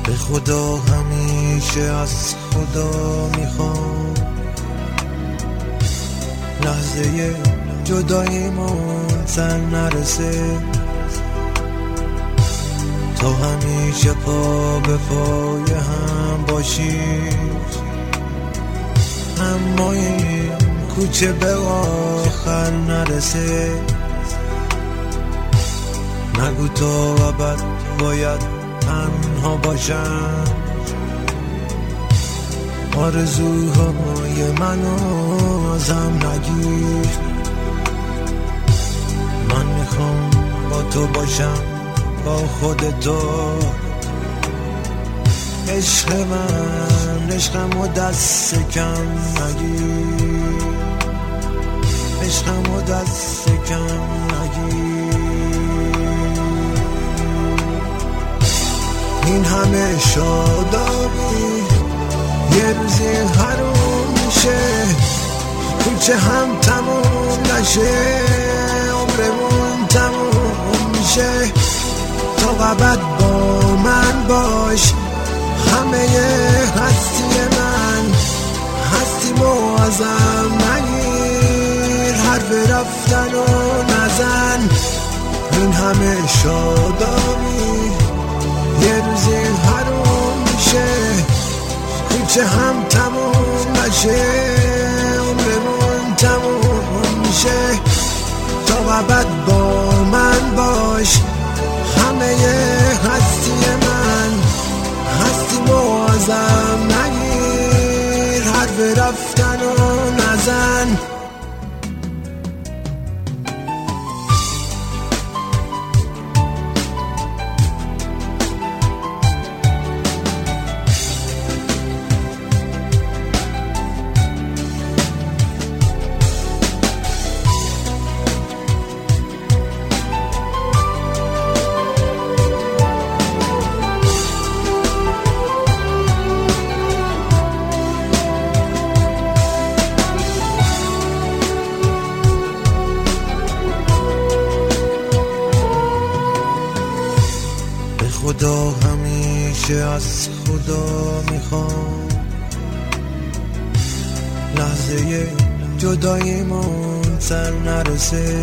به خدا همیشه از خدا میخوام لحظه جداییمون سر نرسه، تا همیشه پا به پای هم باشیم، اما این کوچه به آخر نرسه. نگو تا ابد باید تنها باشم، آرزوهای منو ازم نگیر. من میخوام با تو باشم، با خودتو. عشق من عشقمو دست کم نگیر، عشقمو دست کم نگیر. این همه شادابی یه روزی حروم میشه، کوچه هم تموم نشه، عمرمون تموم میشه. تا ابد با من باش، همه هستی من، هستیمو ازم نگیر، حرف رفتن و نزن. این همه شادابی یه روزی حروم میشه، کوچه هم تموم نشه، عمرمون تموم میشه. تا ابد با من باش، همه هستی من، هستیمو ازم نگیر، حرف رفتن و نزن. خدا همیشه از خدا میخوام لحظه جداییمون سر نرسه،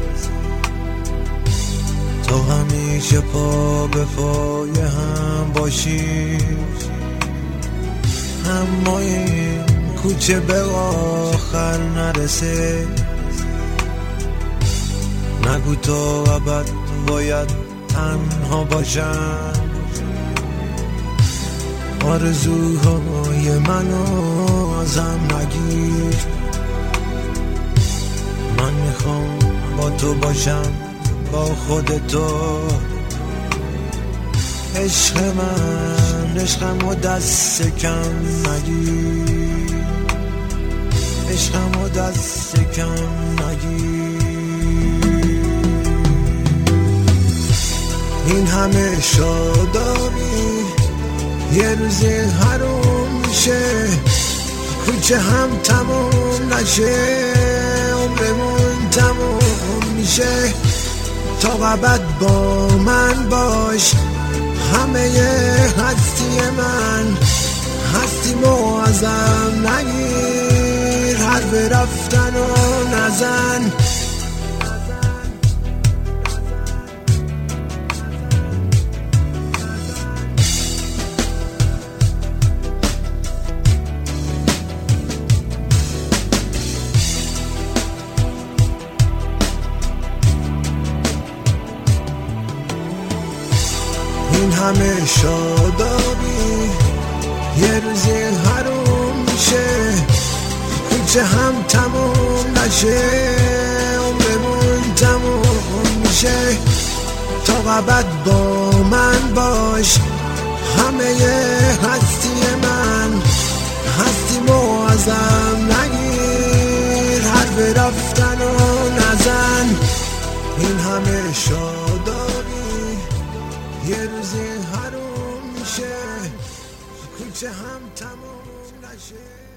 تا همیشه پا به پای هم باشیم، اما این کوچه به آخر نرسه. نگو تا ابد باید تنها باشم، آرزوهای منو ازم نگیر. من میخوام با تو باشم، با خودتو. عشق من عشقمو دست کم نگیر، عشقمو دست کم نگیر. این همه شادابی یه روزی حروم میشه، کوچه هم تموم نشه، عمرمون تموم میشه. تا ابد با من باش، همه هستی من، هستیمو ازم نگیر، حرف رفتن و نزن. این همه شادابی یه روزی حروم میشه، کوچه هم تموم نشه، عمرمون تموم میشه. تا ابد با من باش، همه هستی من، هستیمو ازم نگیر، حرف رفتن و نزن. این همه شادابی یه روزی حروم میشه، کوچه هم تموم نشه.